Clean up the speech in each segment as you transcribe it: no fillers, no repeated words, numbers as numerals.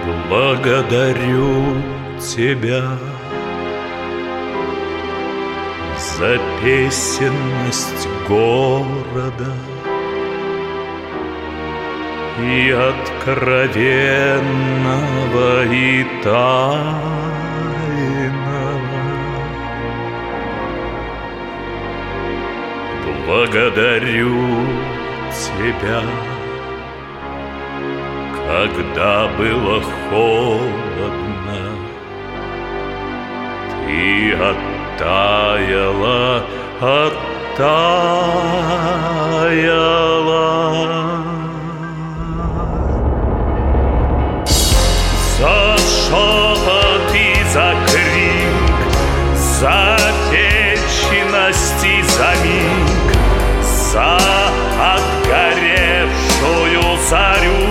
Благодарю тебя за песенность города и откровенного, и тайного. Благодарю тебя, когда было холодно, ты оттаяла, оттаяла. За шепот и за крик, за вечность и за миг, за отгоревшую зарю,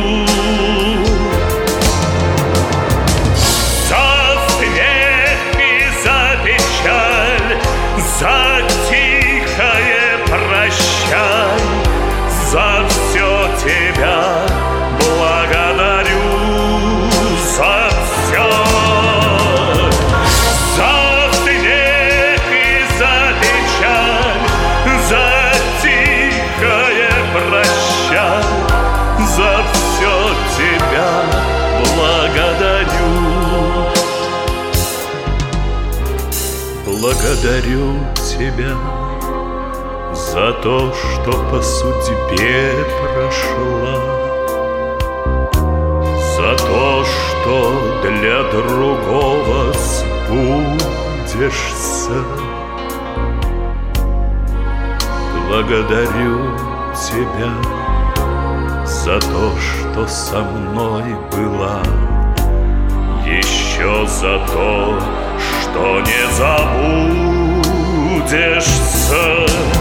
за смех и за печаль, за тихое прощай, за все тебя благодарю, за все. За смех и за печаль, за тихое прощай, за все тебя благодарю. Благодарю тебя за то, что по судьбе прошла, за то, что для другого сбудешься. Благодарю тебя за то, что со мной была, еще за то, что не забудешься.